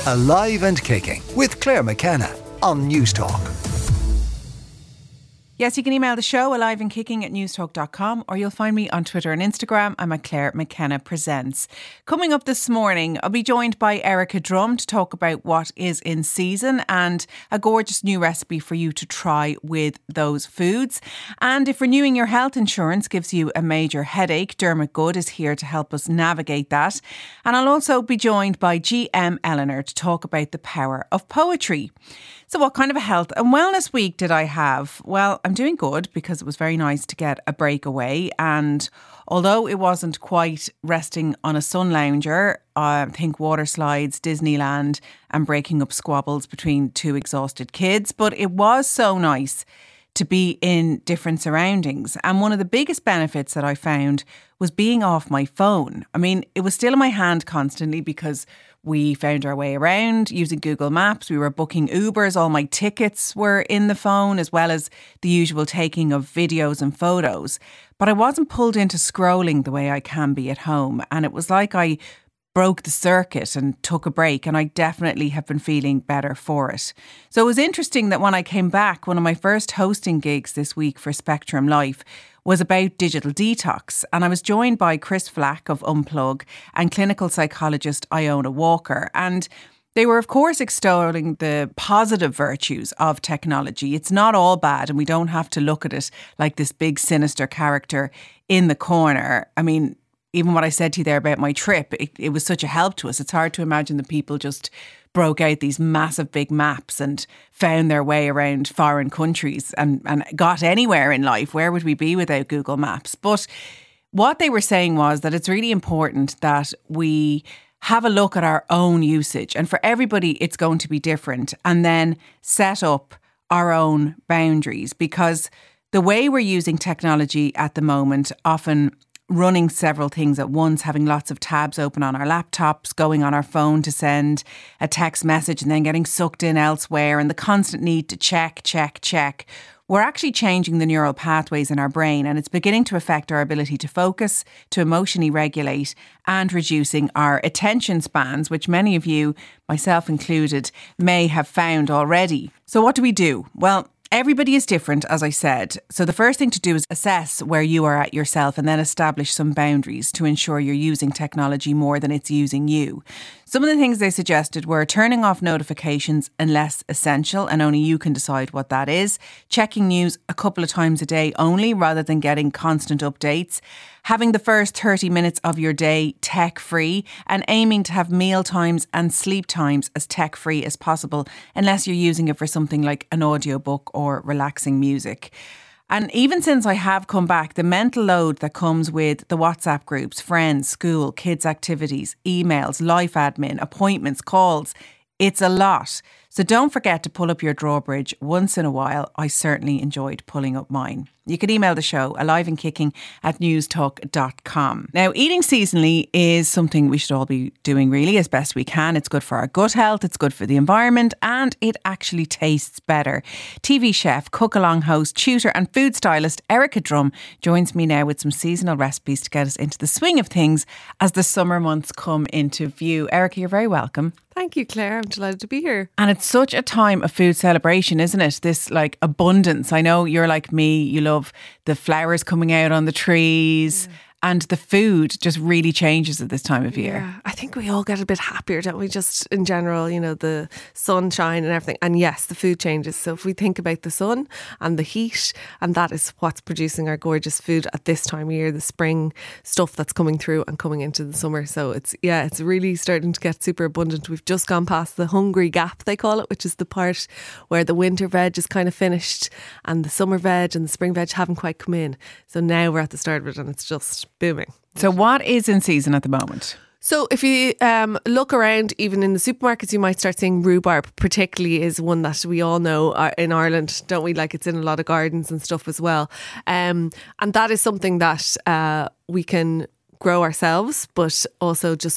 Alive and Kicking with Claire McKenna on Newstalk. Yes, you can email the show aliveandkicking@newstalk.com, or you'll find me on Twitter and Instagram. I'm at Claire McKenna Presents. Coming up this morning, I'll be joined by Erica Drum to talk about what is in season and a gorgeous new recipe for you to try with those foods. And if renewing your health insurance gives you a major headache, Dermot Good is here to help us navigate that. And I'll also be joined by GM Eleanor to talk about the power of poetry. So what kind of a health and wellness week did I have? Well, I'm doing good because it was very nice to get a break away. And although it wasn't quite resting on a sun lounger, think water slides, Disneyland and breaking up squabbles between two exhausted kids, but it was so nice to be in different surroundings. And one of the biggest benefits that I found was being off my phone. I mean, it was still in my hand constantly because we found our way around using Google Maps. We were booking Ubers. All my tickets were in the phone, as well as the usual taking of videos and photos. But I wasn't pulled into scrolling the way I can be at home. And it was like I broke the circuit and took a break, and I definitely have been feeling better for it. So it was interesting that when I came back, one of my first hosting gigs this week for Spectrum Life was about digital detox, and I was joined by Chris Flack of Unplug and clinical psychologist Iona Walker, and they were of course extolling the positive virtues of technology. It's not all bad, and we don't have to look at it like this big sinister character in the corner. I mean, even what I said to you there about my trip, it was such a help to us. It's hard to imagine that people just broke out these massive big maps and found their way around foreign countries and got anywhere in life. Where would we be without Google Maps? But what they were saying was that it's really important that we have a look at our own usage. And for everybody, it's going to be different. And then set up our own boundaries, because the way we're using technology at the moment, often running several things at once, having lots of tabs open on our laptops, going on our phone to send a text message and then getting sucked in elsewhere, and the constant need to check. We're actually changing the neural pathways in our brain, and it's beginning to affect our ability to focus, to emotionally regulate, and reducing our attention spans, which many of you, myself included, may have found already. So what do? Well, everybody is different, as I said. So the first thing to do is assess where you are at yourself and then establish some boundaries to ensure you're using technology more than it's using you. Some of the things they suggested were turning off notifications unless essential, and only you can decide what that is. Checking news a couple of times a day only, rather than getting constant updates. Having the first 30 minutes of your day tech-free, and aiming to have meal times and sleep times as tech-free as possible, unless you're using it for something like an audiobook or relaxing music. And even since I have come back, the mental load that comes with the WhatsApp groups, friends, school, kids' activities, emails, life admin, appointments, calls, it's a lot. So don't forget to pull up your drawbridge once in a while. I certainly enjoyed pulling up mine. You can email the show aliveandkicking@newstalk.com. Now, eating seasonally is something we should all be doing really as best we can. It's good for our gut health, it's good for the environment, and it actually tastes better. TV chef, cook-along host, tutor and food stylist Erica Drum joins me now with some seasonal recipes to get us into the swing of things as the summer months come into view. Erica, you're very welcome. Thank you, Claire. I'm delighted to be here. And it's such a time of food celebration, isn't it? This like abundance. I know you're like me. You love the flowers coming out on the trees. Yeah. And the food just really changes at this time of year. Yeah, I think we all get a bit happier, don't we? Just in general, you know, the sunshine and everything. And yes, the food changes. So if we think about the sun and the heat, and that is what's producing our gorgeous food at this time of year, the spring stuff that's coming through and coming into the summer. So it's really starting to get super abundant. We've just gone past the hungry gap, they call it, which is the part where the winter veg is kind of finished and the summer veg and the spring veg haven't quite come in. So now we're at the start of it and it's just booming. So what is in season at the moment? So if you look around, even in the supermarkets, you might start seeing rhubarb, particularly is one that we all know in Ireland, don't we? Like, it's in a lot of gardens and stuff as well. And that is something that we can grow ourselves, but also just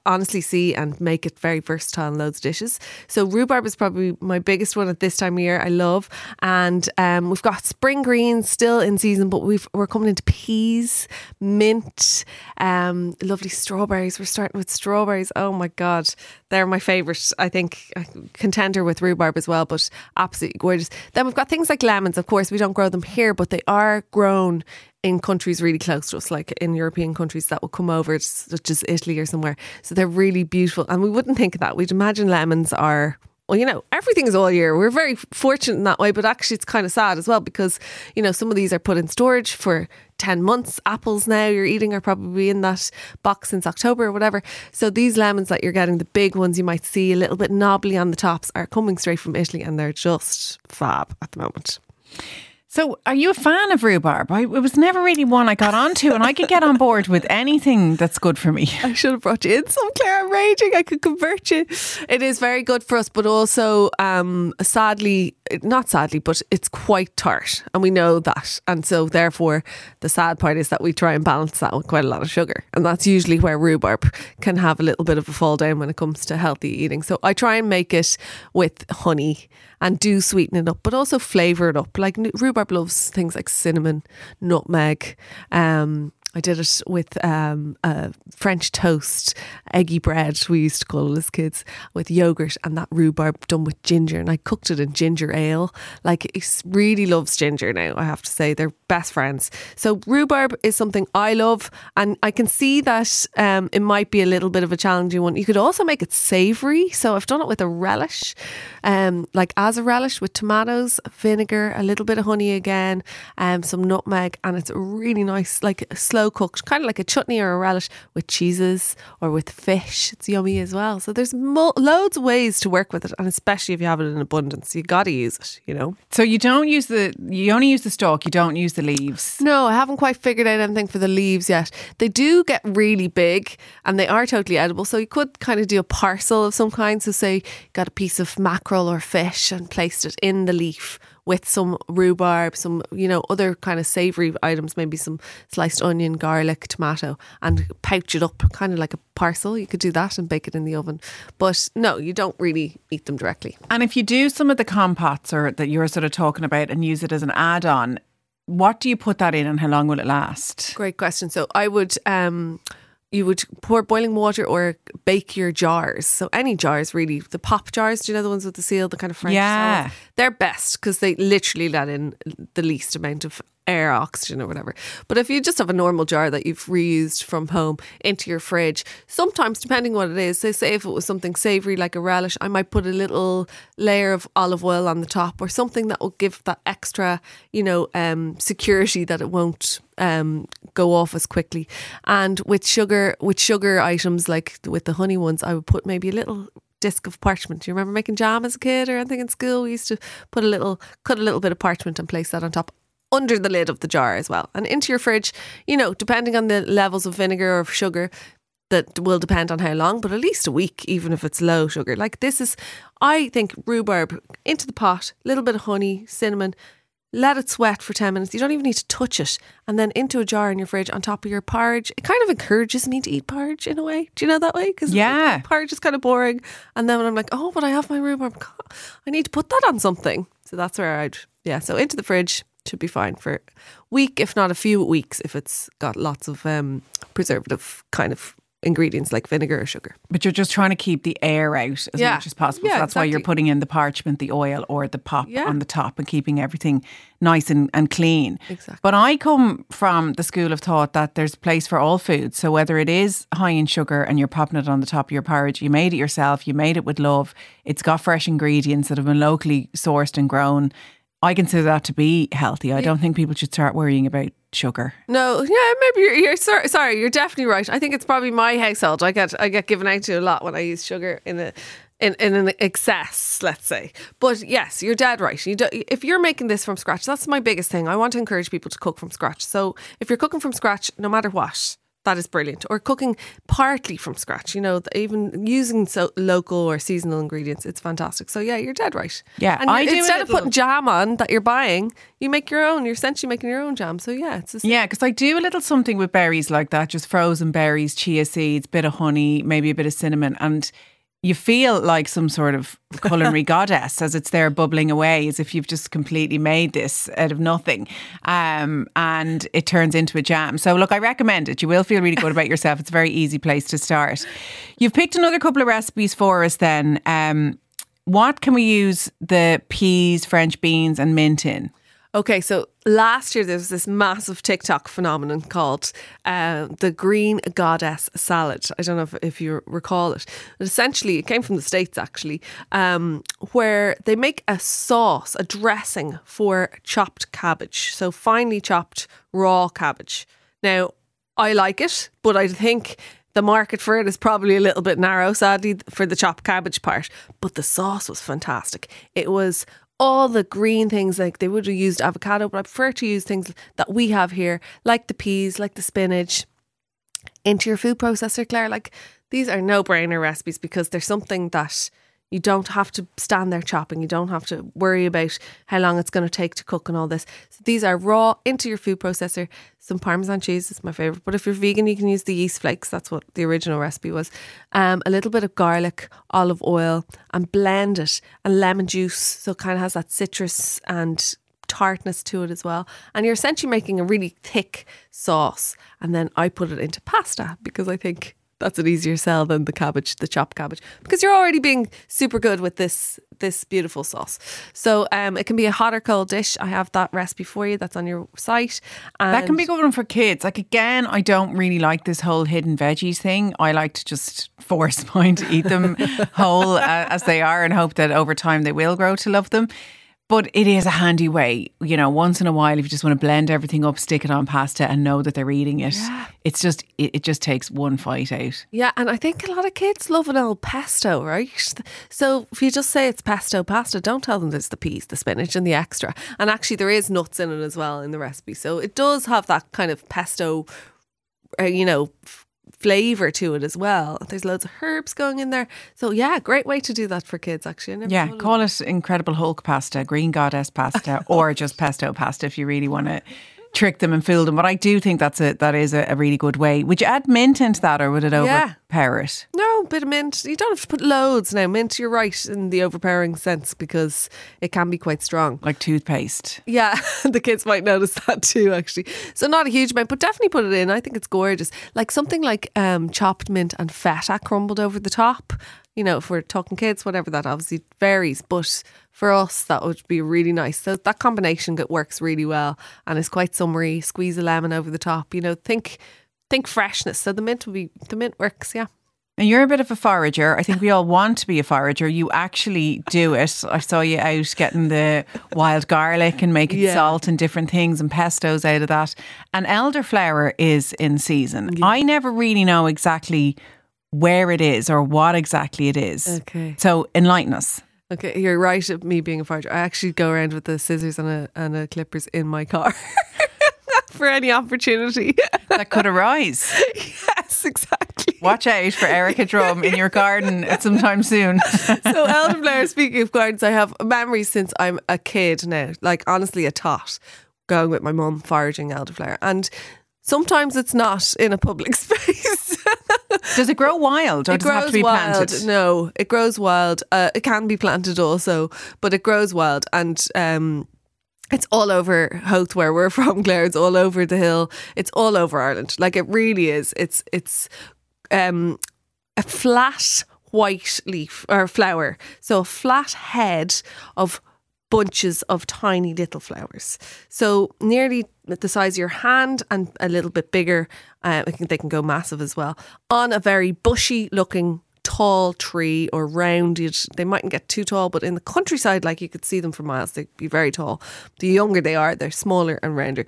honestly see and make it very versatile in loads of dishes. So rhubarb is probably my biggest one at this time of year. I love. And we've got spring greens still in season, but we're coming into peas, mint, lovely strawberries. We're starting with strawberries. Oh my God. They're my favourite, I think, contender with rhubarb as well, but absolutely gorgeous. Then we've got things like lemons. Of course, we don't grow them here, but they are grown in countries really close to us, like in European countries that will come over, such as Italy or somewhere. So they're really beautiful. And we wouldn't think of that. We'd imagine lemons are, well, you know, everything is all year. We're very fortunate in that way, but actually it's kind of sad as well because, you know, some of these are put in storage for 10 months. Apples now you're eating are probably in that box since October or whatever. So these lemons that you're getting, the big ones you might see a little bit knobbly on the tops, are coming straight from Italy and they're just fab at the moment. So are you a fan of rhubarb? It was never really one I got onto, and I could get on board with anything that's good for me. I should have brought you in some, Claire. I'm raging. I could convert you. It is very good for us, but also not sadly, but it's quite tart, and we know that. And so therefore the sad part is that we try and balance that with quite a lot of sugar, and that's usually where rhubarb can have a little bit of a fall down when it comes to healthy eating. So I try and make it with honey and do sweeten it up, but also flavour it up. Like rhubarb loves things like cinnamon, nutmeg. I did it with French toast, eggy bread, we used to call it as kids, with yoghurt, and that rhubarb done with ginger. And I cooked it in ginger ale. Like, he really loves ginger now, I have to say. They're best friends. So rhubarb is something I love, and I can see that it might be a little bit of a challenging one. You could also make it savoury. So I've done it with a relish, like as a relish with tomatoes, vinegar, a little bit of honey again, some nutmeg, and it's really nice, like slow cooked, kind of like a chutney or a relish with cheeses or with fish. It's yummy as well. So there's loads of ways to work with it, and especially if you have it in abundance, you got to use it, you know. So you only use the stalk, you don't use the leaves? No, I haven't quite figured out anything for the leaves yet. They do get really big and they are totally edible, so you could kind of do a parcel of some kind. So say you got a piece of mackerel or fish and placed it in the leaf with some rhubarb, some, you know, other kind of savoury items, maybe some sliced onion, garlic, tomato, and pouch it up kind of like a parcel. You could do that and bake it in the oven. But no, you don't really eat them directly. And if you do some of the compots or that you're sort of talking about and use it as an add-on, what do you put that in and how long will it last? Great question. So I would... you would pour boiling water or bake your jars. So any jars really. The pop jars, do you know the ones with the seal, the kind of French Yeah. style? They're best because they literally let in the least amount of air, oxygen or whatever. But if you just have a normal jar that you've reused from home into your fridge, sometimes depending what it is, say if it was something savoury like a relish, I might put a little layer of olive oil on the top or something that will give that extra, you know, security that it won't go off as quickly. And with sugar items, like with the honey ones, I would put maybe a little disc of parchment. Do you remember making jam as a kid or anything in school? We used to cut a little bit of parchment and place that on top under the lid of the jar as well, and into your fridge. You know, depending on the levels of vinegar or sugar, that will depend on how long, but at least a week, even if it's low sugar. Like this is, I think, rhubarb into the pot, little bit of honey, cinnamon, let it sweat for 10 minutes. You don't even need to touch it. And then into a jar in your fridge on top of your porridge. It kind of encourages me to eat porridge in a way. Do you know that way? Because yeah, porridge is kind of boring. And then when I'm like, oh, but I have my rhubarb, I need to put that on something. So that's where so into the fridge should be fine for a week, if not a few weeks, if it's got lots of preservative kind of ingredients like vinegar or sugar. But you're just trying to keep the air out as much as possible. Yeah, so that's why you're putting in the parchment, the oil or the pop on the top and keeping everything nice and clean. Exactly. But I come from the school of thought that there's a place for all food. So whether it is high in sugar and you're popping it on the top of your porridge, you made it yourself, you made it with love, it's got fresh ingredients that have been locally sourced and grown, I consider that to be healthy. I don't think people should start worrying about sugar. No, yeah, maybe you're sorry. You're definitely right. I think it's probably my household. I get given out to a lot when I use sugar in an excess, let's say. But yes, you're dead right. If you're making this from scratch, that's my biggest thing. I want to encourage people to cook from scratch. So if you're cooking from scratch, no matter what, that is brilliant. Or cooking partly from scratch, you know, even using local or seasonal ingredients, it's fantastic. So yeah, you're dead right. Yeah, and instead of putting jam on that you're buying, you make your own. You're essentially making your own jam. So yeah, it's because I do a little something with berries like that, just frozen berries, chia seeds, bit of honey, maybe a bit of cinnamon, and you feel like some sort of culinary goddess as it's there bubbling away, as if you've just completely made this out of nothing. And it turns into a jam. So look, I recommend it. You will feel really good about yourself. It's a very easy place to start. You've picked another couple of recipes for us then. What can we use the peas, French beans and mint in? Okay, so last year there was this massive TikTok phenomenon called the Green Goddess Salad. I don't know if you recall it. But essentially, it came from the States actually, where they make a sauce, a dressing for chopped cabbage. So finely chopped raw cabbage. Now, I like it, but I think the market for it is probably a little bit narrow, sadly, for the chopped cabbage part. But the sauce was fantastic. It was all the green things, like they would have used avocado, but I prefer to use things that we have here, like the peas, like the spinach, into your food processor, Claire. Like, these are no-brainer recipes because they're something that you don't have to stand there chopping. You don't have to worry about how long it's going to take to cook and all this. So these are raw into your food processor. Some Parmesan cheese is my favourite. But if you're vegan, you can use the yeast flakes. That's what the original recipe was. A little bit of garlic, olive oil, and blend it. And lemon juice. So it kind of has that citrus and tartness to it as well. And you're essentially making a really thick sauce. And then I put it into pasta because I think that's an easier sell than the chopped cabbage, because you're already being super good with this beautiful sauce. So it can be a hot or cold dish. I have that recipe for you. That's on your site. And that can be a good one for kids. Like, again, I don't really like this whole hidden veggies thing. I like to just force mine to eat them whole as they are and hope that over time they will grow to love them. But it is a handy way, you know, once in a while, if you just want to blend everything up, stick it on pasta and know that they're eating it. Yeah. It's just, it just takes one fight out. Yeah, and I think a lot of kids love an old pesto, right? So if you just say it's pesto pasta, don't tell them there's the peas, the spinach and the extra. And actually there is nuts in it as well in the recipe. So it does have that kind of pesto, flavour to it as well. There's loads of herbs going in there. So yeah, great way to do that for kids actually. Yeah, call it Incredible Hulk pasta, Green Goddess pasta, or just pesto pasta if you really want to trick them and fool them. But I do think that is a really good way. Would you add mint into that, or would it overpower it? No, a bit of mint. You don't have to put loads now. Mint, you're right in the overpowering sense because it can be quite strong. Like toothpaste. Yeah, the kids might notice that too actually. So not a huge amount, but definitely put it in. I think it's gorgeous. Like something like chopped mint and feta crumbled over the top. You know, if we're talking kids, whatever, that obviously varies. But for us, that would be really nice. So that combination works really well and is quite summery. Squeeze a lemon over the top. You know, think freshness. So the mint works, yeah. And you're a bit of a forager. I think we all want to be a forager. You actually do it. I saw you out getting the wild garlic and making salt and different things and pestos out of that. And elderflower is in season. Yeah. I never really know exactly where it is or what exactly it is. Okay. So enlighten us. Okay, you're right at me being a forager. I actually go around with the scissors and a clippers in my car for any opportunity that could arise. Yes, exactly. Watch out for Erica Drum in your garden at some time soon. So elderflower, speaking of gardens, I have memories since I'm a kid now, like honestly a tot, going with my mum foraging elderflower. And sometimes it's not in a public space. Does it grow wild or does it have to be planted? Wild. No, it grows wild. It can be planted also, but it grows wild. And it's all over Howth, where we're from, Claire. It's all over the hill. It's all over Ireland. Like, it really is. It's a flat white leaf or flower. So a flat head of bunches of tiny little flowers. So nearly the size of your hand and a little bit bigger. I think they can go massive as well. On a very bushy looking tall tree or rounded. They mightn't get too tall, but in the countryside, like, you could see them for miles. They'd be very tall. The younger they are, they're smaller and rounder.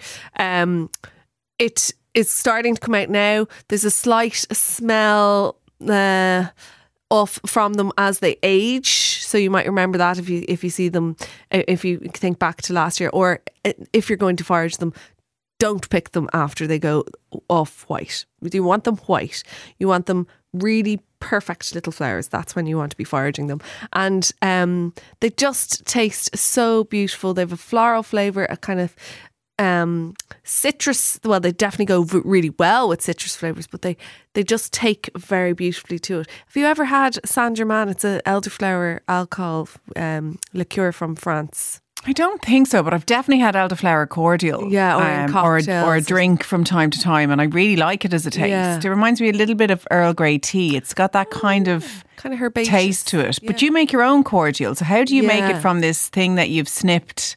It is starting to come out now. There's a slight smell off from them as they age, so you might remember that if you see them, if you think back to last year, or if you're going to forage them, don't pick them after they go off white. You want them white. You want them really perfect little flowers. That's when you want to be foraging them. And they just taste so beautiful. They have a floral flavour, a kind of citrus. Well, they definitely go really well with citrus flavours, but they just take very beautifully to it. Have you ever had Saint Germain? It's an elderflower alcohol liqueur from France. I don't think so, but I've definitely had elderflower cordial. Yeah, or a drink from time to time, and I really like it as a taste. Yeah. It reminds me a little bit of Earl Grey tea. It's got that kind of herbaceous taste to it. Yeah. But you make your own cordial. So how do you make it from this thing that you've snipped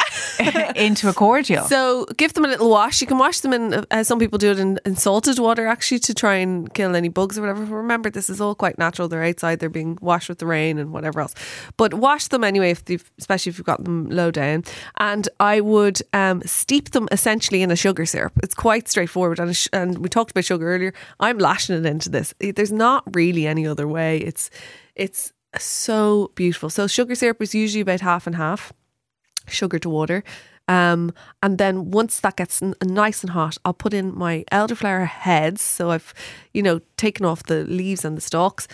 into a cordial? So give them a little wash. You can wash them in, some people do it in salted water actually to try and kill any bugs or whatever. Remember, this is all quite natural. They're outside, they're being washed with the rain and whatever else. But wash them anyway, especially if you've got them low down. And I would steep them essentially in a sugar syrup. It's quite straightforward. And we talked about sugar earlier. I'm lashing it into this. There's not really any other way. It's so beautiful. So sugar syrup is usually about half and half, sugar to water. And then once that gets nice and hot, I'll put in my elderflower heads. So I've, taken off the leaves and the stalks,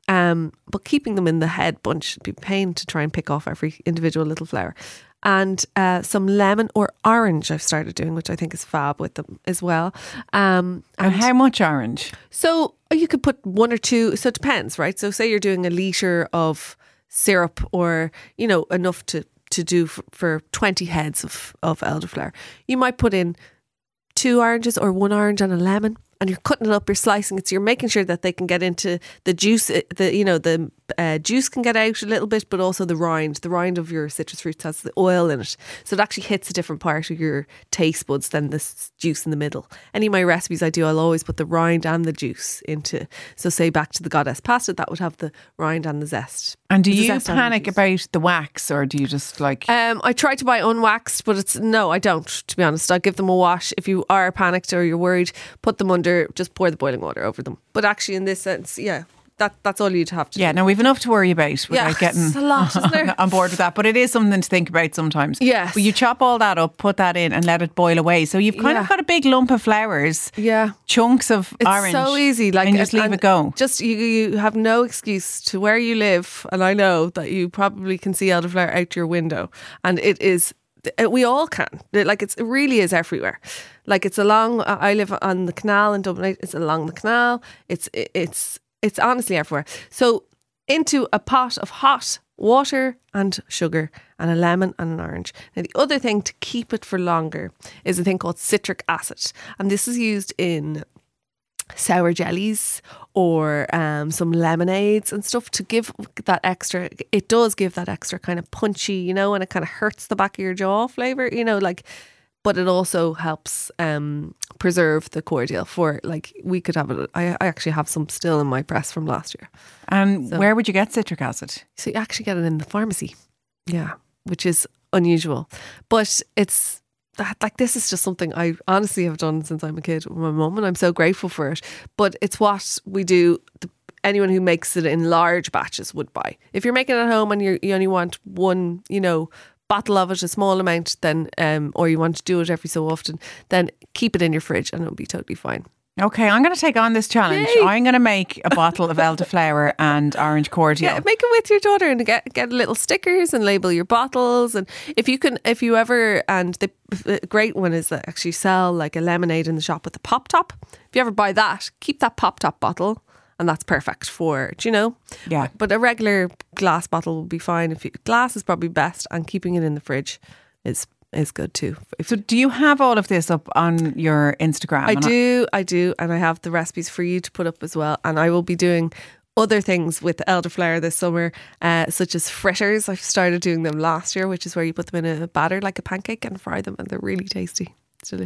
but keeping them in the head bunch. It'd be a pain to try and pick off every individual little flower. And some lemon or orange I've started doing, which I think is fab with them as well. And how much orange? So you could put 1 or 2. So it depends, right? So say you're doing a litre of syrup or, enough to do for 20 heads of elderflower. You might put in 2 oranges or 1 orange and a lemon. And you're cutting it up, you're slicing it, so you're making sure that they can get into the juice. The juice can get out a little bit, but also the rind. The rind of your citrus fruits has the oil in it, so it actually hits a different part of your taste buds than the juice in the middle. Any of my recipes I do, I'll always put the rind and the juice into. So say back to the goddess pasta, that would have the rind and the zest. And do you panic about the wax, or do you just like? I try to buy unwaxed, but no, I don't. To be honest, I give them a wash. If you are panicked or you're worried, put them under. Just pour the boiling water over them. But actually, in this sense, that's all you'd have to do. Yeah, no, we've enough to worry about without getting it's a lot, isn't there? on board with that. But it is something to think about sometimes. Yes. But you chop all that up, put that in and let it boil away. So you've kind of got a big lump of flowers. Yeah. Chunks of orange. It's so easy. And just leave it go. Just you have no excuse to where you live. And I know that you probably can see elderflower out your window. And it is... We all can. It really is everywhere. It's along. I live on the canal in Dublin. It's along the canal. It's honestly everywhere. So into a pot of hot water and sugar and a lemon and an orange. Now the other thing to keep it for longer is a thing called citric acid, and this is used in sour jellies or some lemonades and stuff to give that extra. It does give that extra kind of punchy, and it kind of hurts the back of your jaw flavour, but it also helps preserve the cordial for we could have it. I actually have some still in my press from last year. And where would you get citric acid? So you actually get it in the pharmacy. Yeah, which is unusual, but it's this is just something I honestly have done since I'm a kid with my mum, and I'm so grateful for it. But it's what we do. Anyone who makes it in large batches would buy. If you're making it at home and you only want one, bottle of it, a small amount, then or you want to do it every so often, then keep it in your fridge and it'll be totally fine. Okay, I'm going to take on this challenge. Yay. I'm going to make a bottle of elderflower and orange cordial. Yeah, make it with your daughter and get little stickers and label your bottles. And if you ever, and the great one is that actually sell a lemonade in the shop with a pop top. If you ever buy that, keep that pop top bottle. And that's perfect for, Yeah. But a regular glass bottle will be fine. Glass is probably best, and keeping it in the fridge is good too. So do you have all of this up on your Instagram? I do. And I have the recipes for you to put up as well. And I will be doing other things with elderflower this summer, such as fritters. I've started doing them last year, which is where you put them in a batter like a pancake and fry them, and they're really tasty. It's delicious.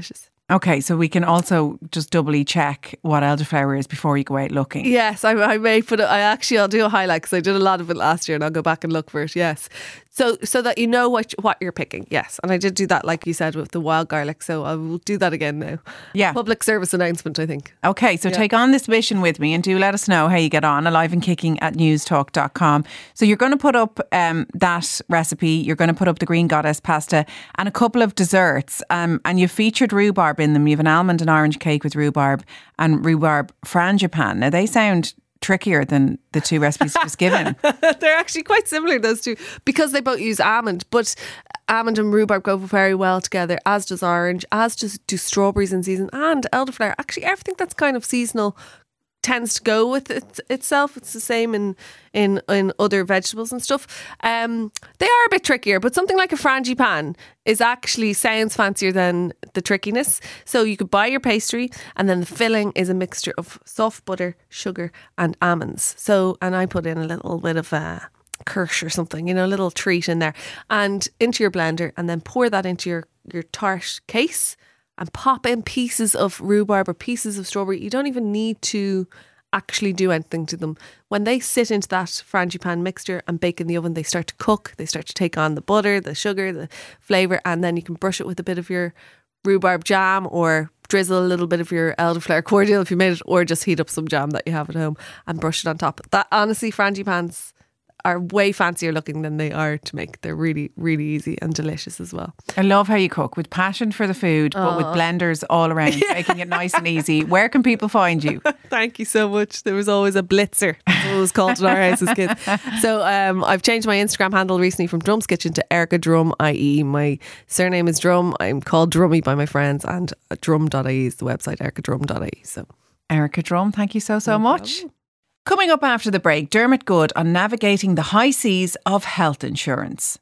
Okay, so we can also just doubly check what elderflower is before you go out looking. Yes, I may put it. I'll do a highlight because I did a lot of it last year, and I'll go back and look for it. Yes, so that you know what you're picking. Yes, and I did do that, like you said, with the wild garlic. So I will do that again now. Yeah, public service announcement, I think. Okay, so take on this mission with me and do let us know how you get on. aliveandkicking@newstalk.com. So you're going to put up that recipe. You're going to put up the green goddess pasta and a couple of desserts. And you've featured rhubarb in them. You have an almond and orange cake with rhubarb and rhubarb frangipan. Now they sound trickier than the two recipes just given. They're actually quite similar, those two, because they both use almond, but almond and rhubarb go very well together, as does orange, as do strawberries in season, and elderflower. Actually, everything that's kind of seasonal tends to go with itself. It's the same in other vegetables and stuff. They are a bit trickier, but something like a frangipan is actually sounds fancier than the trickiness. So you could buy your pastry, and then the filling is a mixture of soft butter, sugar and almonds. So, and I put in a little bit of kirsch or something, a little treat in there, and into your blender, and then pour that into your tart case and pop in pieces of rhubarb or pieces of strawberry. You don't even need to actually do anything to them. When they sit into that frangipan mixture and bake in the oven, they start to cook. They start to take on the butter, the sugar, the flavour, and then you can brush it with a bit of your rhubarb jam or drizzle a little bit of your elderflower cordial if you made it, or just heat up some jam that you have at home and brush it on top. That, honestly, frangipans are way fancier looking than they are to make. They're really, really easy and delicious as well. I love how you cook with passion for the food, but with blenders all around, making it nice and easy. Where can people find you? Thank you so much. There was always a blitzer, that's what it was called in our house as kids. So I've changed my Instagram handle recently from Drum's Kitchen to Erica Drum IE. My surname is Drum. I'm called Drummy by my friends, and drum.ie is the website, ericadrum.ie. So Erica Drum, thank you so much. Coming up after the break, Dermot Good on navigating the high seas of health insurance.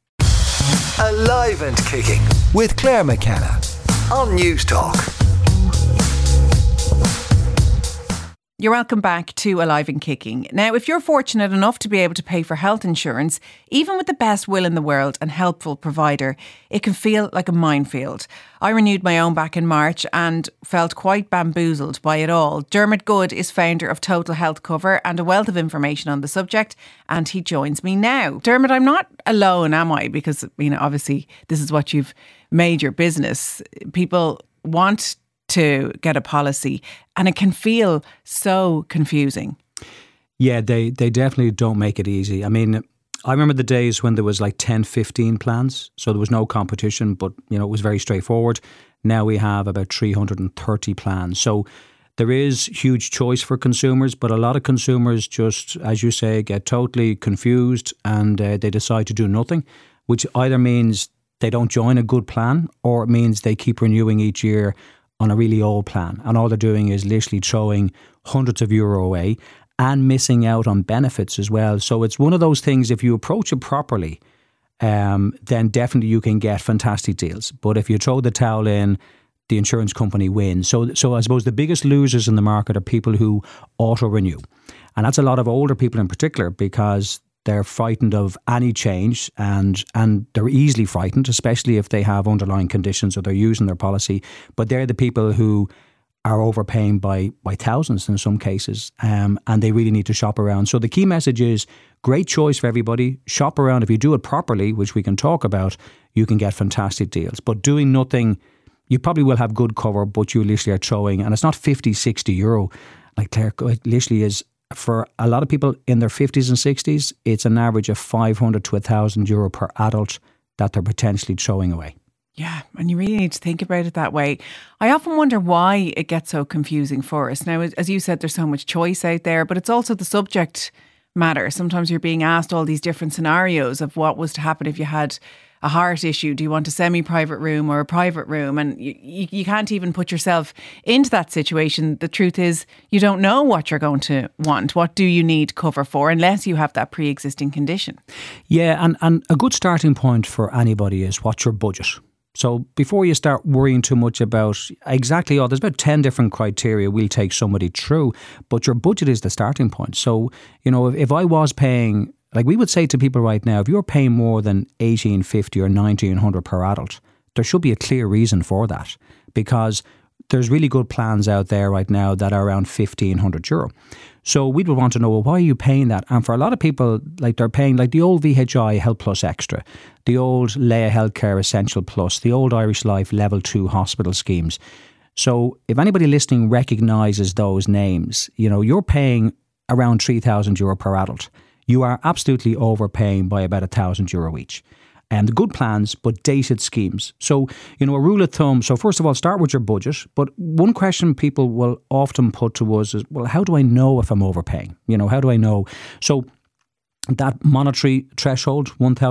Alive and Kicking with Claire McKenna on News Talk. You're welcome back to Alive and Kicking. Now, if you're fortunate enough to be able to pay for health insurance, even with the best will in the world and helpful provider, it can feel like a minefield. I renewed my own back in March and felt quite bamboozled by it all. Dermot Good is founder of Total Health Cover and a wealth of information on the subject, and he joins me now. Dermot, I'm not alone, am I? Because, obviously this is what you've made your business. People want to get a policy and it can feel so confusing. Yeah, they definitely don't make it easy. I mean, I remember the days when there was like 10, 15 plans, so there was no competition, but it was very straightforward. Now we have about 330 plans. So there is huge choice for consumers, but a lot of consumers just, as you say, get totally confused and they decide to do nothing, which either means they don't join a good plan or it means they keep renewing each year on a really old plan, and all they're doing is literally throwing hundreds of euro away and missing out on benefits as well. So it's one of those things, if you approach it properly, then definitely you can get fantastic deals. But if you throw the towel in, the insurance company wins. So I suppose the biggest losers in the market are people who auto-renew. And that's a lot of older people in particular, because they're frightened of any change and they're easily frightened, especially if they have underlying conditions or they're using their policy. But they're the people who are overpaying by thousands in some cases, and they really need to shop around. So the key message is great choice for everybody. Shop around. If you do it properly, which we can talk about, you can get fantastic deals. But doing nothing, you probably will have good cover, but you literally are throwing, and it's not 50, 60 euro. Like Claire, it literally is. For a lot of people in their 50s and 60s, it's an average of 500 to 1,000 euro per adult that they're potentially throwing away. Yeah, and you really need to think about it that way. I often wonder why it gets so confusing for us. Now, as you said, there's so much choice out there, but it's also the subject matter. Sometimes you're being asked all these different scenarios of what was to happen if you had a heart issue. Do you want a semi-private room or a private room? And you can't even put yourself into that situation. The truth is, you don't know what you're going to want. What do you need cover for, unless you have that pre-existing condition? Yeah, and a good starting point for anybody is what's your budget? So before you start worrying too much about exactly all, there's about 10 different criteria we'll take somebody through, but your budget is the starting point. So, if I was paying, like we would say to people right now, if you're paying more than $1,850 or $1,900 per adult, there should be a clear reason for that, because there's really good plans out there right now that are around €1,500. So we would want to know, well, why are you paying that? And for a lot of people, like they're paying like the old VHI Health Plus Extra, the old Leia Healthcare Essential Plus, the old Irish Life Level 2 hospital schemes. So if anybody listening recognises those names, you're paying around €3,000 per adult. You are absolutely overpaying by about €1,000 each. And the good plans, but dated schemes. So, a rule of thumb. So first of all, start with your budget. But one question people will often put to us is, well, how do I know if I'm overpaying? How do I know? So that monetary threshold,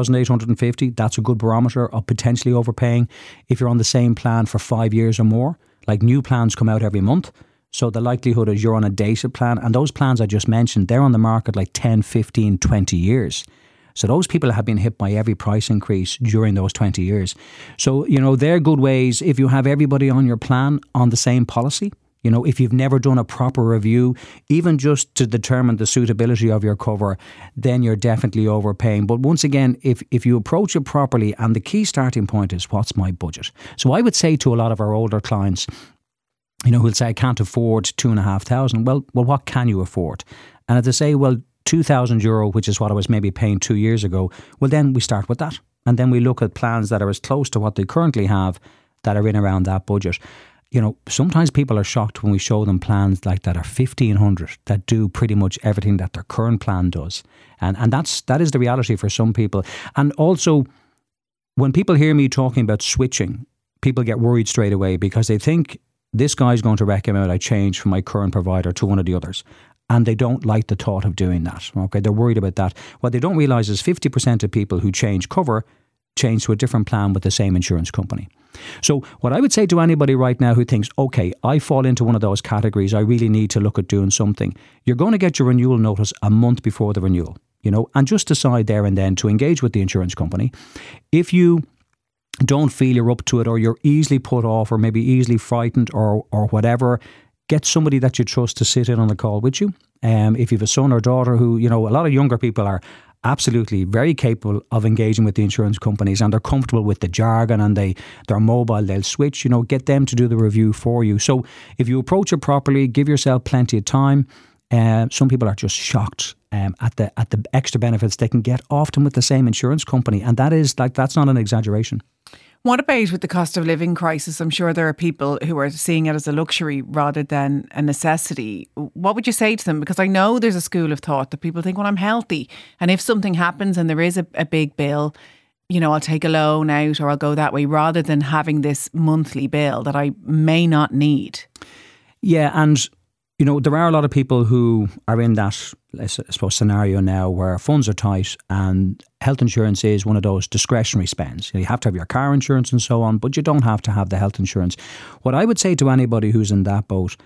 1,850, that's a good barometer of potentially overpaying. If you're on the same plan for 5 years or more, like new plans come out every month. So the likelihood is you're on a dated plan. And those plans I just mentioned, they're on the market like 10, 15, 20 years. So those people have been hit by every price increase during those 20 years. So, they're good ways if you have everybody on your plan on the same policy. If you've never done a proper review, even just to determine the suitability of your cover, then you're definitely overpaying. But once again, if you approach it properly, and the key starting point is, what's my budget? So I would say to a lot of our older clients, who'll say, I can't afford €2,500. Well, what can you afford? And if they say, well, €2,000, which is what I was maybe paying 2 years ago, well, then we start with that. And then we look at plans that are as close to what they currently have that are in around that budget. Sometimes people are shocked when we show them plans like that are $1,500 that do pretty much everything that their current plan does. And that is the reality for some people. And also, when people hear me talking about switching, people get worried straight away because they think this guy's going to recommend I change from my current provider to one of the others. And they don't like the thought of doing that. Okay, they're worried about that. What they don't realise is 50% of people who change cover change to a different plan with the same insurance company. So what I would say to anybody right now who thinks, okay, I fall into one of those categories, I really need to look at doing something. You're going to get your renewal notice a month before the renewal, and just decide there and then to engage with the insurance company. If you don't feel you're up to it, or you're easily put off, or maybe easily frightened, or whatever, get somebody that you trust to sit in on the call with you. If you have a son or daughter who, a lot of younger people are absolutely very capable of engaging with the insurance companies, and they're comfortable with the jargon, and they're mobile, they'll switch, get them to do the review for you. So if you approach it properly, give yourself plenty of time. Some people are just shocked at the extra benefits they can get often with the same insurance company. And that's not an exaggeration. What about with the cost of living crisis? I'm sure there are people who are seeing it as a luxury rather than a necessity. What would you say to them? Because I know there's a school of thought that people think, well, I'm healthy, and if something happens and there is a big bill, I'll take a loan out or I'll go that way, rather than having this monthly bill that I may not need. Yeah, and there are a lot of people who are in that, I suppose, scenario now where funds are tight and health insurance is one of those discretionary spends. You have to have your car insurance and so on, but you don't have to have the health insurance. What I would say to anybody who's in that boat,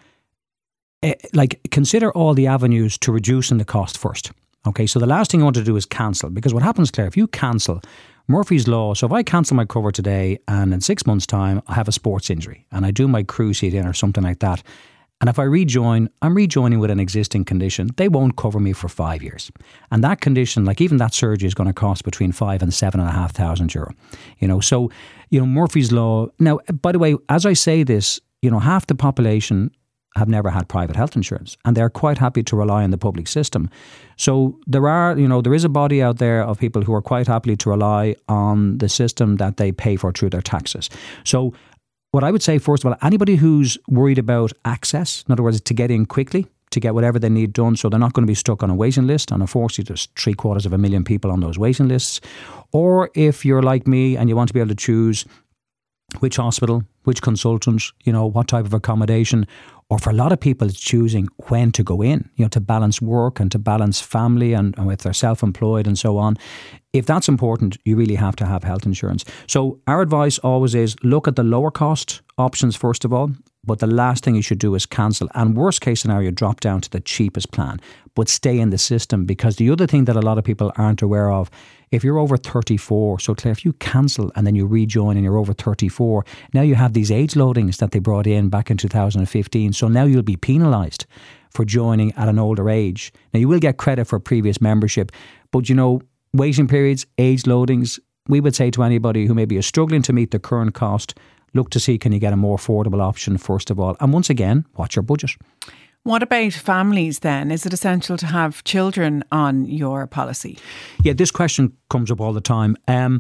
consider all the avenues to reducing the cost first. Okay, so the last thing you want to do is cancel, because what happens, Claire, if you cancel, Murphy's Law, so if I cancel my cover today and in 6 months' time I have a sports injury and I do my cruise seat in or something like that, and if I rejoin, I'm rejoining with an existing condition, they won't cover me for 5 years. And that condition, even that surgery, is going to cost between €5,000 and €7,500. So, Murphy's Law. Now, by the way, as I say this, half the population have never had private health insurance, and they're quite happy to rely on the public system. So there is a body out there of people who are quite happy to rely on the system that they pay for through their taxes. So what I would say, first of all, anybody who's worried about access, in other words, to get in quickly, to get whatever they need done, so they're not going to be stuck on a waiting list, and unfortunately there's 750,000 people on those waiting lists. Or if you're like me and you want to be able to choose which hospital, which consultant, what type of accommodation, or for a lot of people it's choosing when to go in, to balance work and to balance family and if they're self-employed and so on. If that's important, you really have to have health insurance. So our advice always is look at the lower cost options first of all, but the last thing you should do is cancel, and worst case scenario, drop down to the cheapest plan, but stay in the system. Because the other thing that a lot of people aren't aware of, if you're over 34, so Claire, if you cancel and then you rejoin and you're over 34, now you have these age loadings that they brought in back in 2015. So now you'll be penalised for joining at an older age. Now you will get credit for previous membership, but waiting periods, age loadings, we would say to anybody who maybe is struggling to meet the current cost, look to see can you get a more affordable option first of all. And once again, watch your budget. What about families then? Is it essential to have children on your policy? Yeah, this question comes up all the time.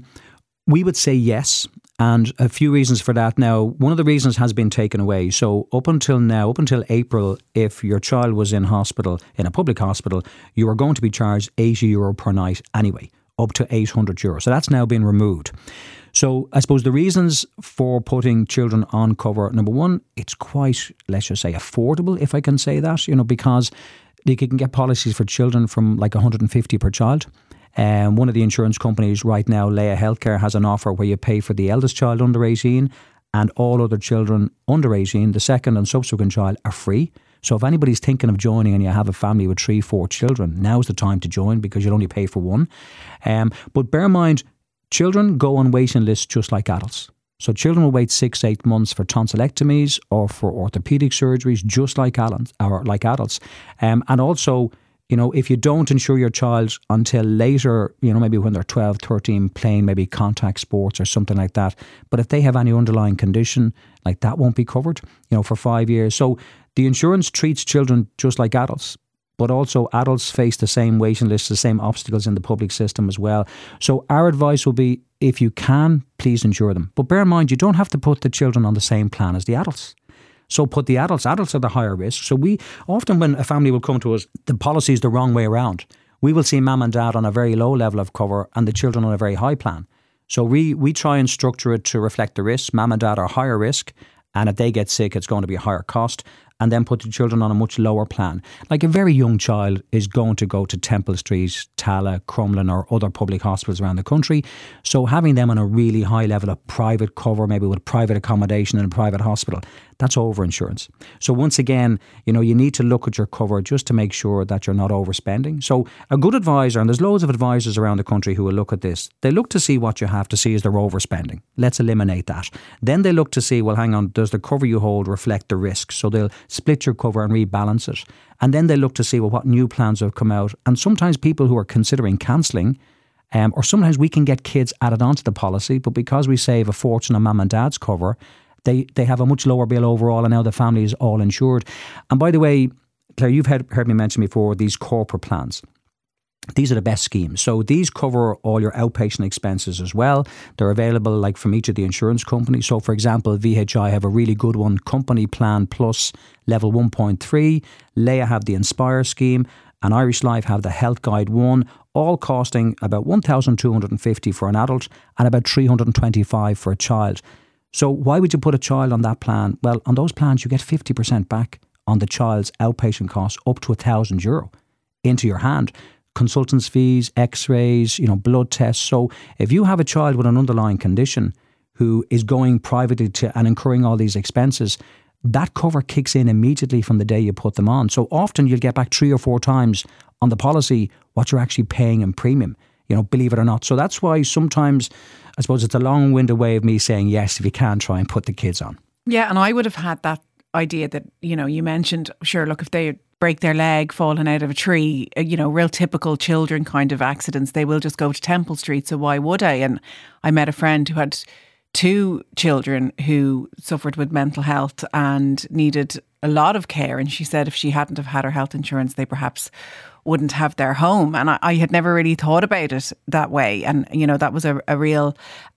We would say yes, and a few reasons for that. Now, one of the reasons has been taken away. So up until now, up until April, if your child was in hospital, in a public hospital, you were going to be charged €80 per night anyway, up to €800. So that's now been removed. So I suppose the reasons for putting children on cover, number one, it's quite, let's just say, affordable, if I can say that, because you can get policies for children from like 150 per child. One of the insurance companies right now, Leia Healthcare, has an offer where you pay for the eldest child under 18 and all other children under 18, the second and subsequent child, are free. So if anybody's thinking of joining and you have a family with 3-4 children, now's the time to join because you'll only pay for one. But bear in mind, children go on waiting lists just like adults. So children will wait 6-8 months for tonsillectomies or for orthopaedic surgeries, just like adults. And also, if you don't insure your child until later, maybe when they're 12, 13, playing maybe contact sports or something like that. But if they have any underlying condition, like that won't be covered, for 5 years. So the insurance treats children just like adults. But also adults face the same waiting lists, the same obstacles in the public system as well. So our advice will be, if you can, please insure them. But bear in mind, you don't have to put the children on the same plan as the adults. So put the adults are the higher risk. So we often, when a family will come to us, the policy is the wrong way around. We will see mum and dad on a very low level of cover and the children on a very high plan. So we try and structure it to reflect the risks. Mum and dad are higher risk, and if they get sick, it's going to be a higher cost. And then put the children on a much lower plan. Like a very young child is going to go to Temple Street, Tala, Crumlin or other public hospitals around the country. So having them on a really high level of private cover, maybe with private accommodation in a private hospital, that's over insurance. So once again, you need to look at your cover just to make sure that you're not overspending. So a good advisor, and there's loads of advisors around the country who will look at this, they look to see what you have to see is they're overspending. Let's eliminate that. Then they look to see, well, hang on, does the cover you hold reflect the risk? So they'll split your cover and rebalance it. And then they look to see, well, what new plans have come out. And sometimes people who are considering cancelling, or sometimes we can get kids added onto the policy, but because we save a fortune on mum and dad's cover, they have a much lower bill overall, and now the family is all insured. And by the way, Claire, you've heard me mention before these corporate plans. These are the best schemes. So these cover all your outpatient expenses as well. They're available like from each of the insurance companies. So for example, VHI have a really good one, Company Plan Plus level 1.3. Leia have the Inspire scheme, and Irish Life have the Health Guide 1, all costing about $1,250 for an adult and about $325 for a child. So why would you put a child on that plan? Well, on those plans, you get 50% back on the child's outpatient costs up to €1,000 into your hand. Consultants' fees, x-rays, blood tests. So if you have a child with an underlying condition who is going privately to and incurring all these expenses, that cover kicks in immediately from the day you put them on. So often you'll get back 3 or 4 times on the policy what you're actually paying in premium, believe it or not. So that's why sometimes, I suppose it's a long-winded way of me saying, yes, if you can, try and put the kids on. Yeah, and I would have had that idea that, you mentioned, sure, look, if they break their leg falling out of a tree, real typical children kind of accidents, they will just go to Temple Street, so why would I? And I met a friend who had 2 children who suffered with mental health and needed a lot of care, and she said if she hadn't have had her health insurance, they perhaps wouldn't have their home. And I had never really thought about it that way, and that was a real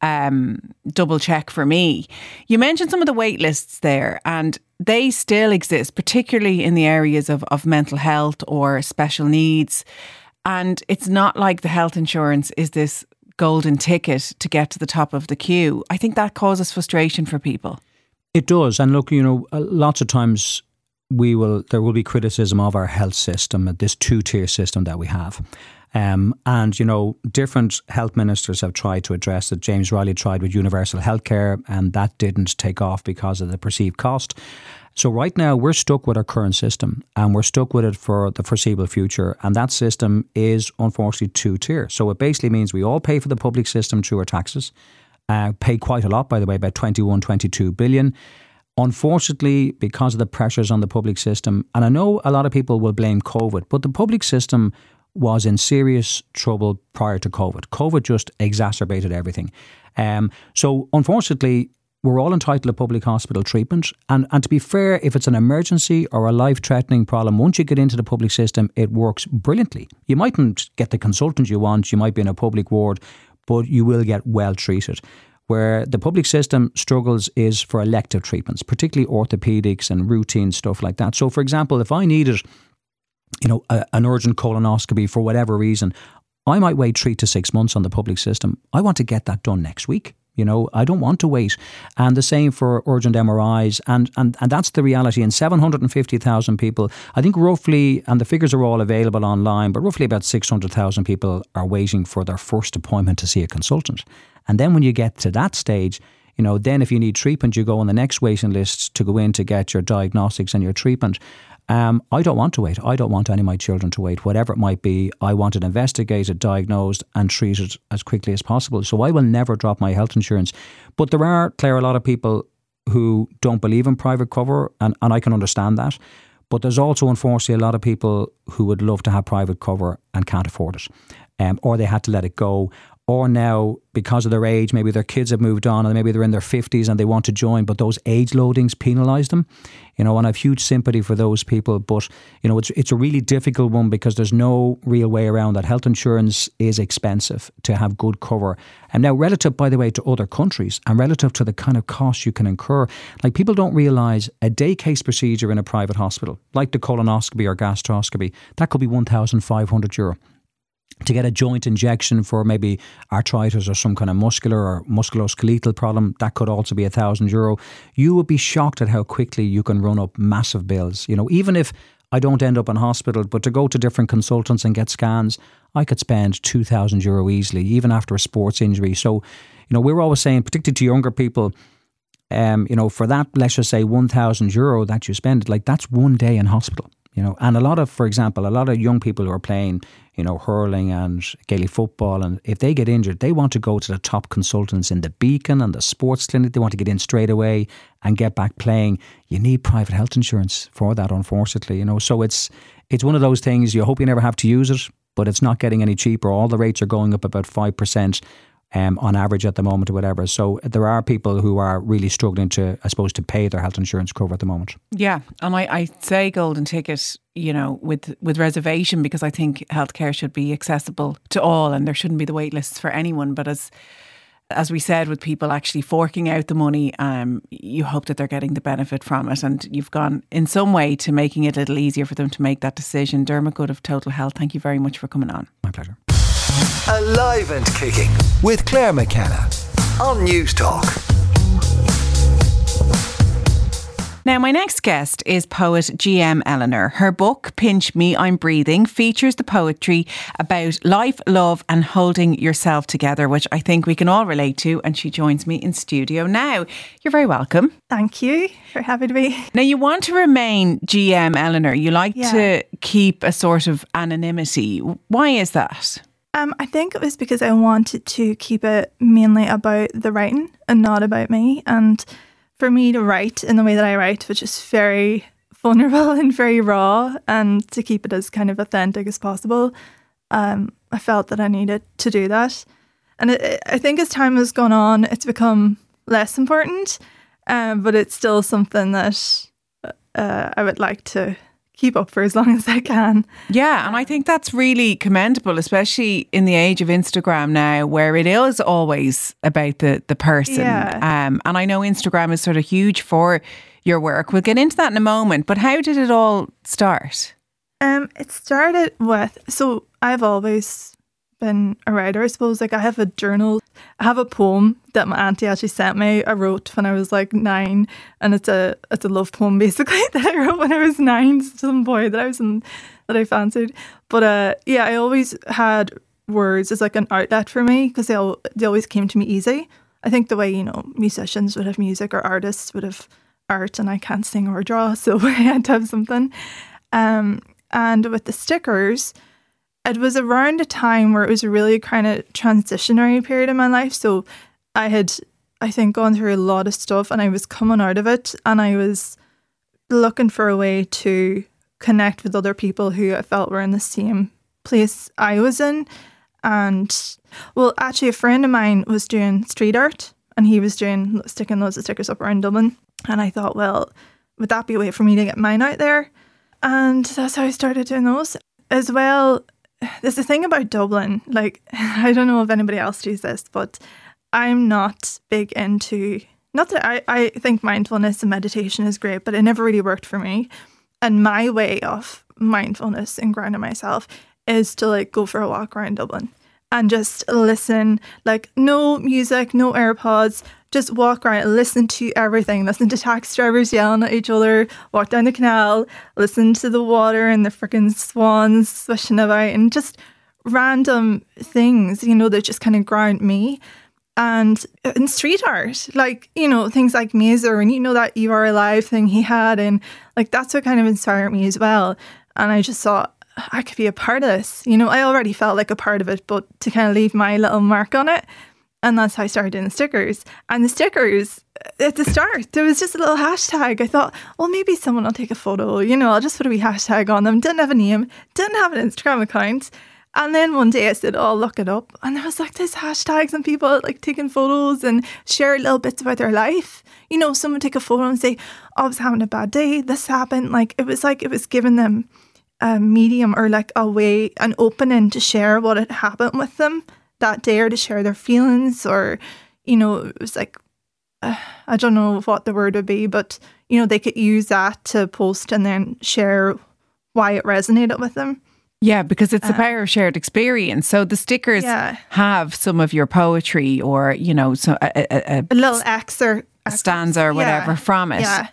double check for me. You mentioned some of the wait lists there, and they still exist, particularly in the areas of mental health or special needs. And it's not like the health insurance is this golden ticket to get to the top of the queue. I think that causes frustration for people. It does. And look, lots of times there will be criticism of our health system, this 2-tier system that we have. And, different health ministers have tried to address it. James Riley tried with universal healthcare, and that didn't take off because of the perceived cost. So right now we're stuck with our current system, and we're stuck with it for the foreseeable future. And that system is unfortunately 2-tier. So it basically means we all pay for the public system through our taxes, pay quite a lot, by the way, about 21, 22 billion. Unfortunately, because of the pressures on the public system, and I know a lot of people will blame COVID, but the public system was in serious trouble prior to COVID. COVID just exacerbated everything. So unfortunately, we're all entitled to public hospital treatment. And to be fair, if it's an emergency or a life-threatening problem, once you get into the public system, it works brilliantly. You mightn't get the consultant you want, you might be in a public ward, but you will get well treated. Where the public system struggles is for elective treatments, particularly orthopaedics and routine stuff like that. So, for example, if I needed, an urgent colonoscopy for whatever reason, I might wait 3 to 6 months on the public system. I want to get that done next week. I don't want to wait. And the same for urgent MRIs. And that's the reality. In 750,000 people, I think roughly, and the figures are all available online, but roughly about 600,000 people are waiting for their first appointment to see a consultant. And then when you get to that stage, then if you need treatment, you go on the next waiting list to go in to get your diagnostics and your treatment. I don't want to wait. I don't want any of my children to wait, whatever it might be. I want it investigated, diagnosed and treated as quickly as possible. So I will never drop my health insurance. But there are, Claire, a lot of people who don't believe in private cover, and I can understand that. But there's also, unfortunately, a lot of people who would love to have private cover and can't afford it, or they had to let it go. Or now, because of their age, maybe their kids have moved on and maybe they're in their 50s and they want to join, but those age loadings penalise them. And I have huge sympathy for those people. But, it's a really difficult one because there's no real way around that. Health insurance is expensive to have good cover. And now relative, by the way, to other countries and relative to the kind of costs you can incur, like people don't realise a day case procedure in a private hospital, like the colonoscopy or gastroscopy, that could be €1,500. To get a joint injection for maybe arthritis or some kind of muscular or musculoskeletal problem, that could also be €1,000. You would be shocked at how quickly you can run up massive bills. Even if I don't end up in hospital, but to go to different consultants and get scans, I could spend €2,000 easily, even after a sports injury. So, we're always saying, particularly to younger people, for that, let's just say €1,000 that you spend, like that's one day in hospital. And for example, a lot of young people who are playing, hurling and Gaelic football, and if they get injured, they want to go to the top consultants in the Beacon and the sports clinic. They want to get in straight away and get back playing. You need private health insurance for that, unfortunately. So it's one of those things. You hope you never have to use it, but it's not getting any cheaper. All the rates are going up about 5%. On average at the moment or whatever. So there are people who are really struggling to pay their health insurance cover at the moment. Yeah, and I say golden ticket, with reservation, because I think healthcare should be accessible to all and there shouldn't be the wait lists for anyone. But as we said, with people actually forking out the money, you hope that they're getting the benefit from it. And you've gone in some way to making it a little easier for them to make that decision. Dermot Good of Total Health, thank you very much for coming on. My pleasure. Alive and Kicking with Claire McKenna on News Talk. Now, my next guest is poet G.M. Eleanor. Her book, Pinch Me, I'm Breathing, features the poetry about life, love and holding yourself together, which I think we can all relate to. And she joins me in studio now. You're very welcome. Thank you. Very happy to be. Now, you want to remain G.M. Eleanor. You like to keep a sort of anonymity. Why is that? I think it was because I wanted to keep it mainly about the writing and not about me. And for me to write in the way that I write, which is very vulnerable and very raw, and to keep it as kind of authentic as possible, I felt that I needed to do that. And I think as time has gone on, it's become less important, but it's still something that I would like to keep up for as long as I can. Yeah, and I think that's really commendable, especially in the age of Instagram now, where it is always about the person. Yeah. And I know Instagram is sort of huge for your work. We'll get into that in a moment, but how did it all start? It started with, so I've always been a writer, I suppose. Like I have a journal. I have a poem that my auntie actually sent me. I wrote when I was like 9, and it's a love poem basically that I wrote when I was 9 to some boy that I fancied. But I always had words as like an outlet for me because they always came to me easy. I think the way musicians would have music or artists would have art, and I can't sing or draw, so I had to have something. And with the stickers, it was around a time where it was a really kind of transitionary period in my life. So I had, I think, gone through a lot of stuff and I was coming out of it, and I was looking for a way to connect with other people who I felt were in the same place I was in. And well, actually a friend of mine was doing street art and he was sticking loads of stickers up around Dublin. And I thought, well, would that be a way for me to get mine out there? And that's how I started doing those. As well, there's a thing about Dublin, like, I don't know if anybody else does this, but I'm not big into, not that I think mindfulness and meditation is great, but it never really worked for me. And my way of mindfulness and grounding myself is to like go for a walk around Dublin and just listen, like no music, no AirPods, just walk around, listen to everything, listen to taxi drivers yelling at each other, walk down the canal, listen to the water and the freaking swans swishing about, and just random things, that just kind of ground me. And in street art, like, things like Mazer and that You Are Alive thing he had, and like that's what kind of inspired me as well. And I just thought I could be a part of this. I already felt like a part of it, but to kind of leave my little mark on it. And that's how I started doing the stickers. And the stickers, at the start, there was just a little hashtag. I thought, well, maybe someone will take a photo. I'll just put a wee hashtag on them. Didn't have a name, didn't have an Instagram account. And then one day I said, oh, look it up. And there was like these hashtags and people like taking photos and share little bits about their life. Someone take a photo and say, oh, I was having a bad day. This happened. Like it was giving them a medium or like a way, an opening to share what had happened with them that day, or to share their feelings, or, it was like, I don't know what the word would be, but, they could use that to post and then share why it resonated with them. Yeah, because it's the power of shared experience. So the stickers have some of your poetry, or, so a little excerpt, a stanza or whatever from it. Yeah.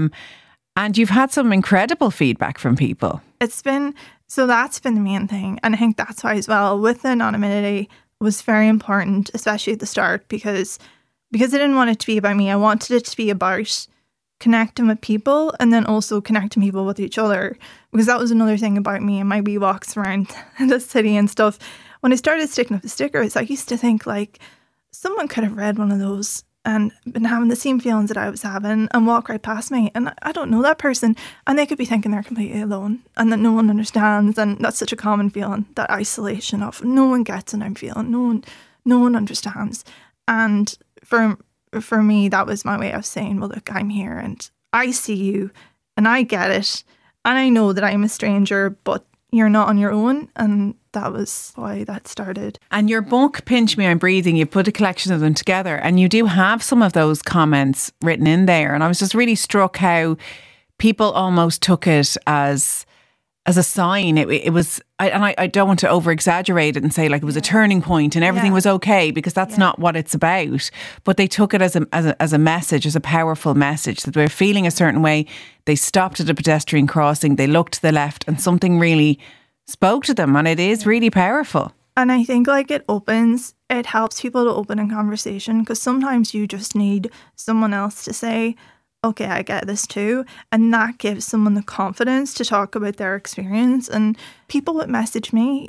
And you've had some incredible feedback from people. That's been the main thing. And I think that's why as well, with the anonymity was very important, especially at the start, because I didn't want it to be about me. I wanted it to be about connecting with people, and then also connecting people with each other, because that was another thing about me and my wee walks around the city and stuff. When I started sticking up the stickers, I used to think like someone could have read one of those and been having the same feelings that I was having and walk right past me, and I don't know that person, and they could be thinking they're completely alone and that no one understands. And that's such a common feeling, that isolation of no one gets what I'm feeling, no one understands. And for me, that was my way of saying, well, look, I'm here and I see you and I get it, and I know that I'm a stranger, but you're not on your own. And that was why that started. And your book, Pinch Me, I'm Breathing, you put a collection of them together, and you do have some of those comments written in there. And I was just really struck how people almost took it as a sign. It was, I don't want to over exaggerate it and say like it was a turning point and everything was okay, because that's not what it's about. But they took it as a message, as a powerful message, that they were feeling a certain way. They stopped at a pedestrian crossing, they looked to the left, and something really spoke to them, and it is really powerful. And I think like it helps people to open in conversation, because sometimes you just need someone else to say, okay, I get this too. And that gives someone the confidence to talk about their experience. And people would message me,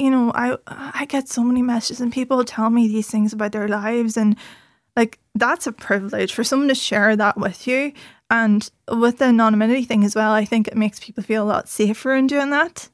I get so many messages and people tell me these things about their lives. And like, that's a privilege for someone to share that with you. And with the anonymity thing as well, I think it makes people feel a lot safer in doing that,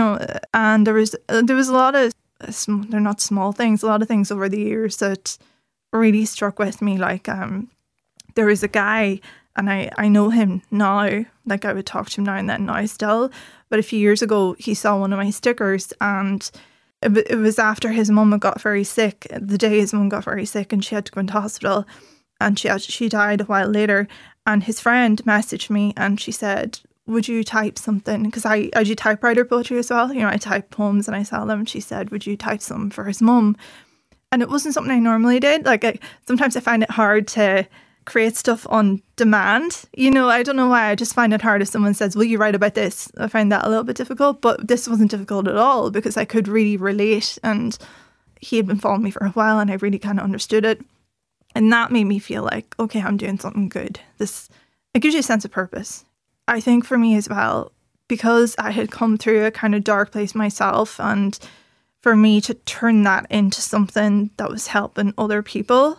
and there was a lot of, they're not small things, a lot of things over the years that really struck with me. Like, there was a guy, and I know him now, like I would talk to him now and then now still, but a few years ago he saw one of my stickers, and it was after his mum got very sick, the day his mum got very sick, and she had to go into hospital, and she died a while later. And his friend messaged me and she said, would you type something? Because I do typewriter poetry as well. I type poems and I sell them. And she said, would you type something for his mum? And it wasn't something I normally did. Like sometimes I find it hard to create stuff on demand. I don't know why. I just find it hard if someone says, will you write about this? I find that a little bit difficult, but this wasn't difficult at all, because I could really relate, and he had been following me for a while and I really kind of understood it. And that made me feel like, okay, I'm doing something good. It gives you a sense of purpose. I think for me as well, because I had come through a kind of dark place myself, and for me to turn that into something that was helping other people,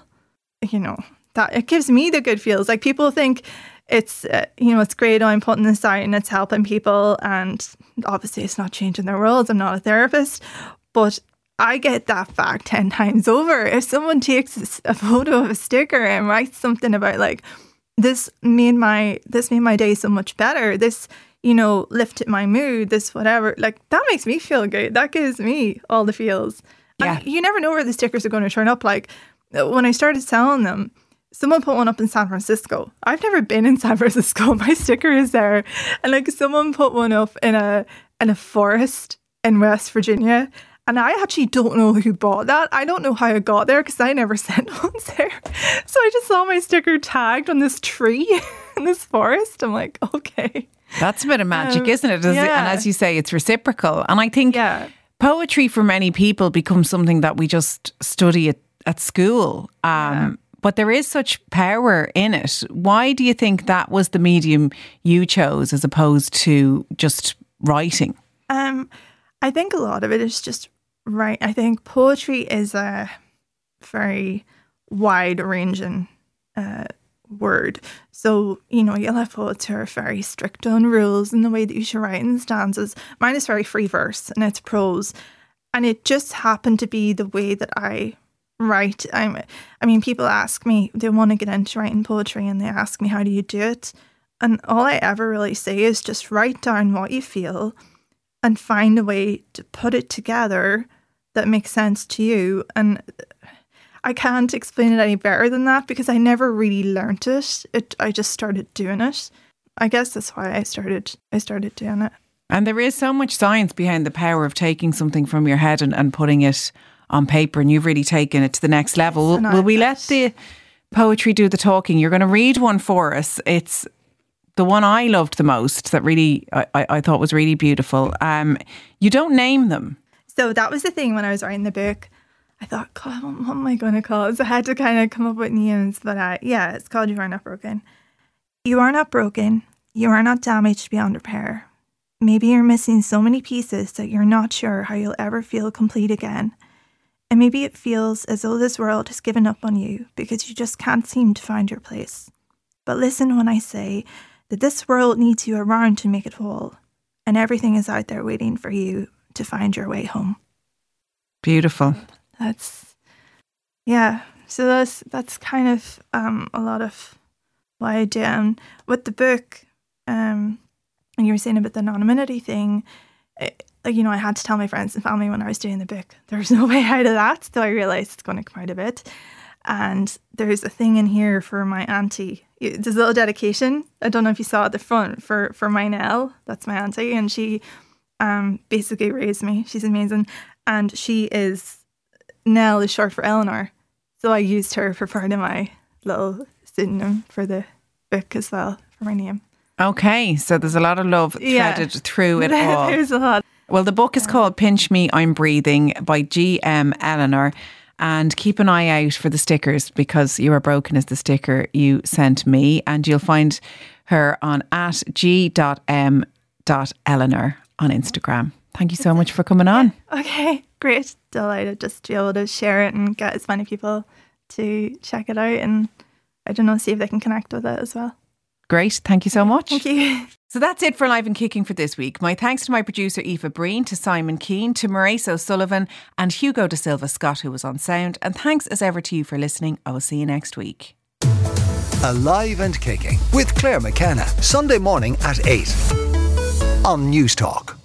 that it gives me the good feels. Like people think it's, it's great, I'm putting this out and it's helping people, and obviously it's not changing their worlds. I'm not a therapist, but I get that back 10 times over. If someone takes a photo of a sticker and writes something about like, this made my day so much better, this, lifted my mood, this whatever, like that makes me feel good. That gives me all the feels. Yeah. And you never know where the stickers are going to turn up. Like when I started selling them, someone put one up in San Francisco. I've never been in San Francisco. My sticker is there. And like someone put one up in a forest in West Virginia. And I actually don't know who bought that. I don't know how it got there because I never sent one there. So I just saw my sticker tagged on this tree in this forest. I'm like, okay. That's a bit of magic, isn't it? yeah. And as you say, it's reciprocal. And I think poetry for many people becomes something that we just study at school. But there is such power in it. Why do you think that was the medium you chose as opposed to just writing? I think a lot of it is just right. I think poetry is a very wide-ranging word. So, you'll have poets who are very strict on rules in the way that you should write in stanzas. Mine is very free verse and it's prose. And it just happened to be the way that I write. People ask me, they want to get into writing poetry and they ask me, how do you do it? And all I ever really say is just write down what you feel and find a way to put it together that makes sense to you. And I can't explain it any better than that because I never really learnt it. I just started doing it. I guess that's why I started doing it. And there is so much science behind the power of taking something from your head and putting it on paper, and you've really taken it to the next level. Will we let the poetry do the talking? You're going to read one for us. It's the one I loved the most that really I thought was really beautiful. You don't name them. So that was the thing when I was writing the book. I thought, God, what am I going to call it? So I had to kind of come up with names. But it's called You Are Not Broken. You are not broken. You are not damaged beyond repair. Maybe you're missing so many pieces that you're not sure how you'll ever feel complete again. And maybe it feels as though this world has given up on you because you just can't seem to find your place. But listen when I say that this world needs you around to make it whole, and everything is out there waiting for you to find your way home. Beautiful. So that's kind of a lot of what I do. And with the book, and you were saying about the anonymity thing, I had to tell my friends and family when I was doing the book. There's no way out of that, so I realised it's going to come out a bit. And there's a thing in here for my auntie. There's a little dedication. I don't know if you saw at the front for my Nell. That's my auntie, and she basically raised me. She's amazing, and Nell is short for Eleanor, so I used her for part of my little pseudonym for the book as well for my name. Okay, so there's a lot of love threaded through it all. There's a lot. Well, the book is called Pinch Me, I'm Breathing by G.M. Eleanor. And keep an eye out for the stickers because You Are Broken is the sticker you sent me. And you'll find her on @g.m.eleanor on Instagram. Thank you so much for coming on. Okay, great. Delighted just to be able to share it and get as many people to check it out. And I don't know, see if they can connect with it as well. Great. Thank you so much. Thank you. So that's it for Live and Kicking for this week. My thanks to my producer Aoife Breen, to Simon Keane, to Maurice O'Sullivan and Hugo Da Silva Scott, who was on sound. And thanks as ever to you for listening. I will see you next week. Alive and Kicking with Claire McKenna. Sunday morning at 8 on News Talk.